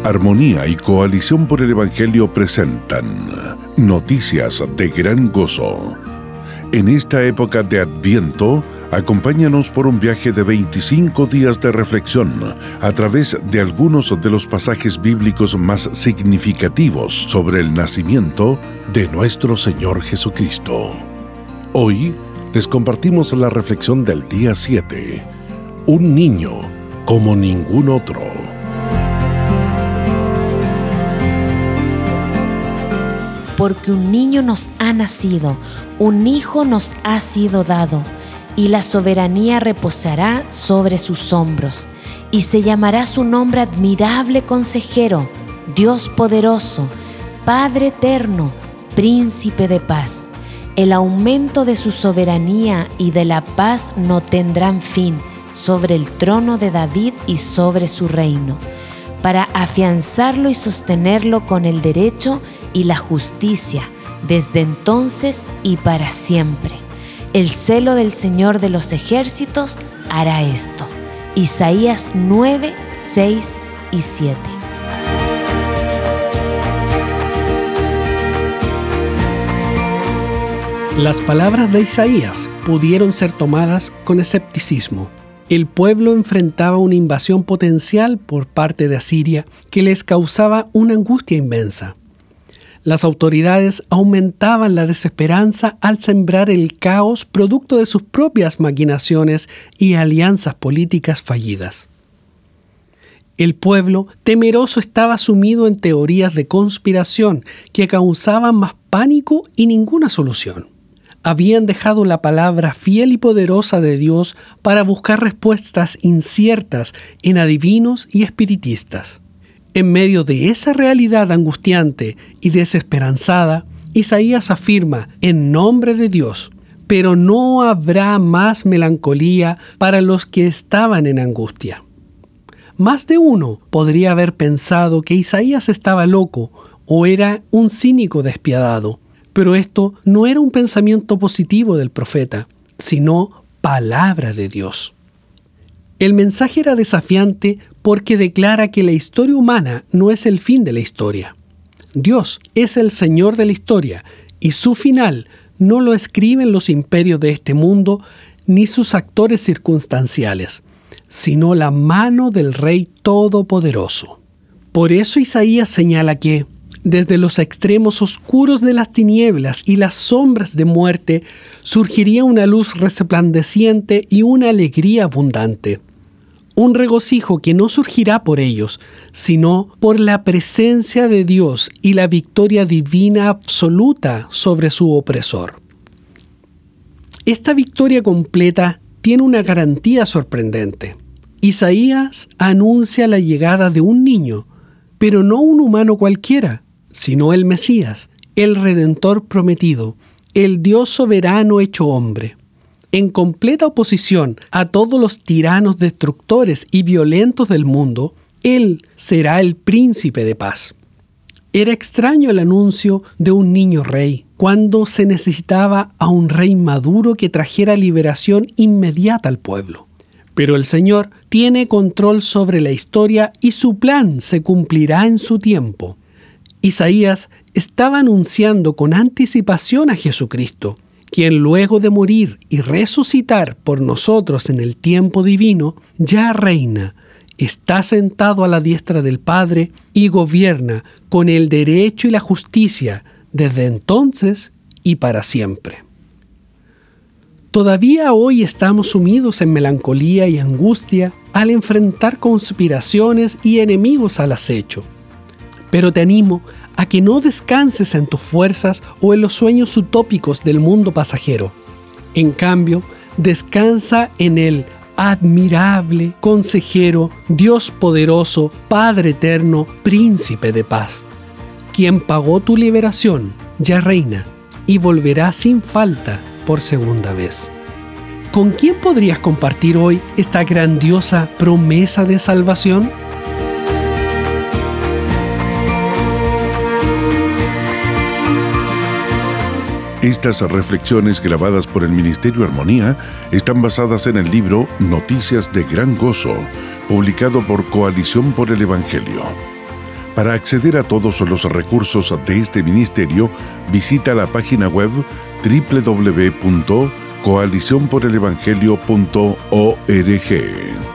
Armonía y Coalición por el Evangelio presentan Noticias de Gran Gozo. En esta época de Adviento, acompáñanos por un viaje de 25 días de reflexión a través de algunos de los pasajes bíblicos más significativos sobre el nacimiento de nuestro Señor Jesucristo. Hoy les compartimos la reflexión del día 7. Un niño como ningún otro. Porque un niño nos ha nacido, un hijo nos ha sido dado, y la soberanía reposará sobre sus hombros, y se llamará su nombre Admirable Consejero, Dios Poderoso, Padre Eterno, Príncipe de Paz. El aumento de su soberanía y de la paz no tendrán fin sobre el trono de David y sobre su reino, para afianzarlo y sostenerlo con el derecho y la justicia, desde entonces y para siempre. El celo del Señor de los ejércitos hará esto. Isaías 9, 6 y 7. Las palabras de Isaías pudieron ser tomadas con escepticismo. El pueblo enfrentaba una invasión potencial por parte de Asiria que les causaba una angustia inmensa. Las autoridades aumentaban la desesperanza al sembrar el caos producto de sus propias maquinaciones y alianzas políticas fallidas. El pueblo, temeroso, estaba sumido en teorías de conspiración que causaban más pánico y ninguna solución. Habían dejado la palabra fiel y poderosa de Dios para buscar respuestas inciertas en adivinos y espiritistas. En medio de esa realidad angustiante y desesperanzada, Isaías afirma en nombre de Dios: pero no habrá más melancolía para los que estaban en angustia. Más de uno podría haber pensado que Isaías estaba loco o era un cínico despiadado, pero esto no era un pensamiento positivo del profeta, sino palabra de Dios. El mensaje era desafiante porque declara que la historia humana no es el fin de la historia. Dios es el Señor de la historia y su final no lo escriben los imperios de este mundo ni sus actores circunstanciales, sino la mano del Rey Todopoderoso. Por eso Isaías señala que, desde los extremos oscuros de las tinieblas y las sombras de muerte, surgiría una luz resplandeciente y una alegría abundante. Un regocijo que no surgirá por ellos, sino por la presencia de Dios y la victoria divina absoluta sobre su opresor. Esta victoria completa tiene una garantía sorprendente. Isaías anuncia la llegada de un niño, pero no un humano cualquiera, sino el Mesías, el Redentor prometido, el Dios soberano hecho hombre. En completa oposición a todos los tiranos destructores y violentos del mundo, Él será el príncipe de paz. Era extraño el anuncio de un niño rey, cuando se necesitaba a un rey maduro que trajera liberación inmediata al pueblo. Pero el Señor tiene control sobre la historia y su plan se cumplirá en su tiempo. Isaías estaba anunciando con anticipación a Jesucristo, quien luego de morir y resucitar por nosotros en el tiempo divino, ya reina, está sentado a la diestra del Padre y gobierna con el derecho y la justicia desde entonces y para siempre. Todavía hoy estamos sumidos en melancolía y angustia al enfrentar conspiraciones y enemigos al acecho. Pero te animo a que no descanses en tus fuerzas o en los sueños utópicos del mundo pasajero. En cambio, descansa en el admirable consejero, Dios poderoso, Padre eterno, Príncipe de paz, quien pagó tu liberación, ya reina, y volverá sin falta por segunda vez. ¿Con quién podrías compartir hoy esta grandiosa promesa de salvación? Estas reflexiones grabadas por el Ministerio Armonía están basadas en el libro Noticias de Gran Gozo, publicado por Coalición por el Evangelio. Para acceder a todos los recursos de este ministerio, visita la página web www.coalicionporelevangelio.org.